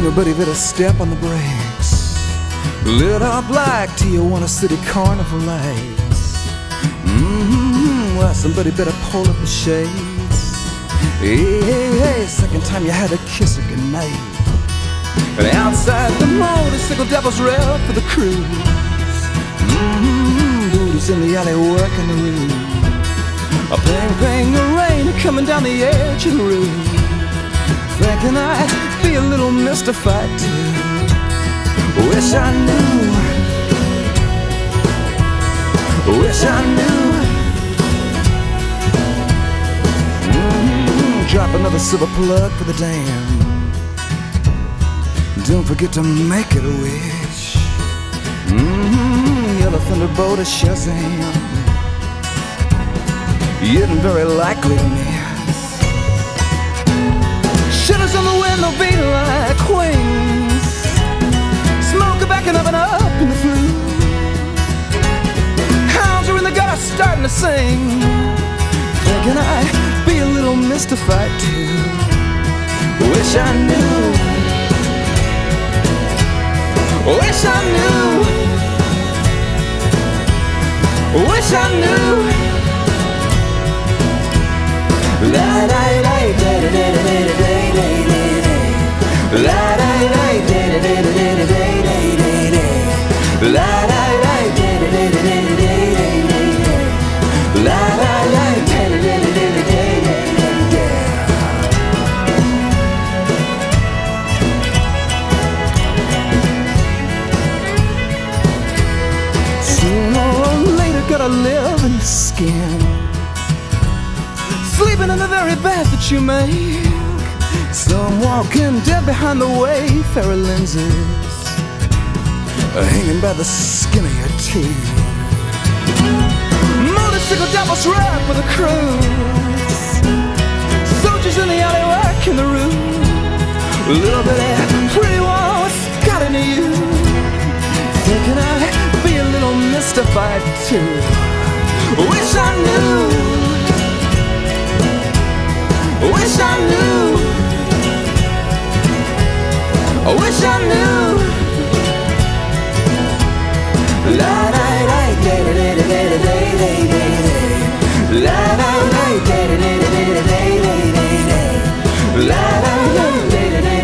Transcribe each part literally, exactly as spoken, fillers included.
Everybody better step on the brakes. Lit up like Tijuana City Carnival lights. Mm-hmm, well, somebody better pull up the shades. Hey, hey, hey, second time you had to kiss her goodnight. And outside the motorcycle devils rev for the cruise. Mm-hmm, booties in the alley working the room. A bang, bang, the rain coming down the edge of the room. Thinking I'd be a little mystified too. Wish I knew. Wish I knew. Mm-hmm. Drop another silver plug for the dam. Don't forget to make it a wish. Mm-hmm. Yellow thunderbolt of Shazam. You isn't very likely to miss. Shivers on the window beat like wings. Smoke backing up and up in the flue. Hounds are in the gutter starting to sing. Thinking I'd be a little mystified too. Wish I knew. Wish I knew. Wish I knew. La da da da da da da da da da. La da da da da da da da da da. La da da da da da da da da. La da da da da da da da. Sooner or later, gotta live in your skin. Sleeping in the very bed that you make. Some walking dead behind the Wayfarer lenses, hanging by the skin of your teeth. Motorcycle devils ride for the cruise. Soldiers in the alley working the room. A little bit of pretty one was got into you. Thinking I'd be a little mystified too. Wish I knew. Wish I knew. I wish I knew. La da da da da da da da da. La da da da da da da da. La da da da da da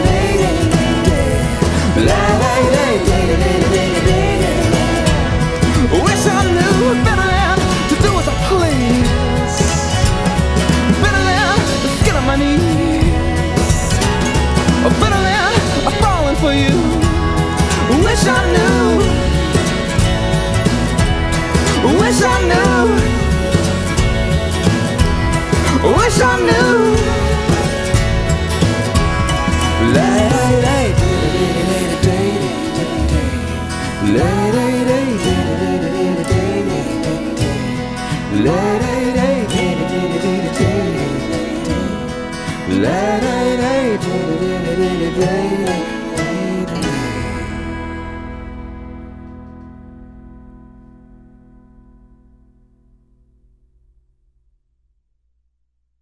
da. La da da da da da da. Wish I knew better than to do as I please. Better than the skin of my knees. Better than falling for you. Wish I knew. Wish I knew. Wish I knew. La da da da da da. La da da da da da. La da da da da da. La da da da da da.